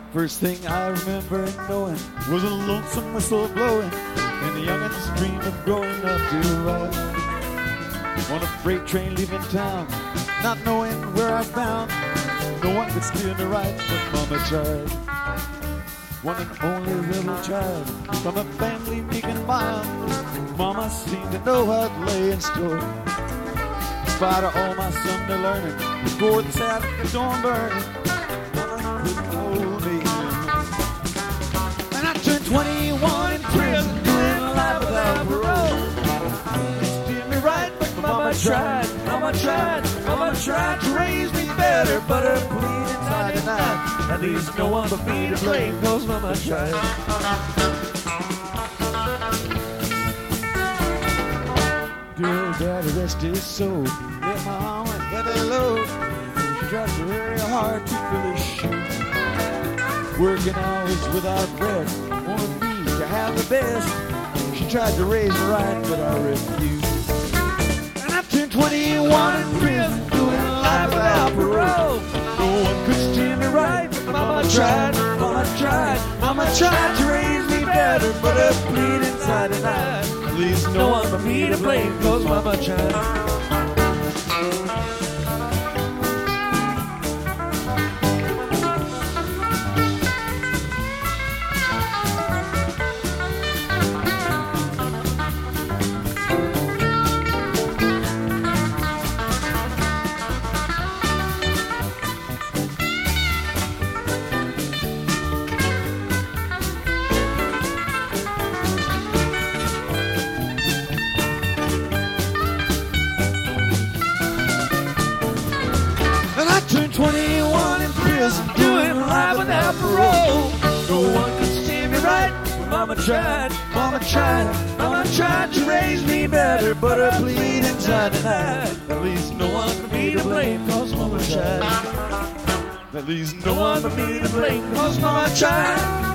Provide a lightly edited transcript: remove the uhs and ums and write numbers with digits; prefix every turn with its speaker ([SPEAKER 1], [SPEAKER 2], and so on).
[SPEAKER 1] First thing I remember knowing was a lonesome whistle blowing and the youngins' dream of growing up to ride on a freight train leaving town, not knowing where I found. No one could steer me right, but Mama tried. One and only little child from a family meek and mild. Mama seemed to know what lay in store. In spite of all my Sunday learning, before the Saturday dawn burned, Mama couldn't hold me. And I turned 21 in prison, doing life without parole. Steer me right, but Mama tried to raise me better, but her pleadings I denied. At least no one but me to blame, 'cause Mama tried. Dear Daddy, rest his soul. Let my arm a heavy load. She tried very hard to fill his shoes. Working hours without rest, wanted me to have the best. She tried to raise me right, but I refused. And I turned 21 in prison, doing life without parole. No one could steer me right, but Mama tried to raise me better, but her pleadings I denied. At least no one but me to blame, 'cause Mama tried. Turned 21 in prison, doing life without parole. No one could steer me right, but Mama tried to raise me better, but her pleadings I denied. At least no one but me to blame, 'cause Mama tried. At least no one but me to blame, 'cause Mama tried.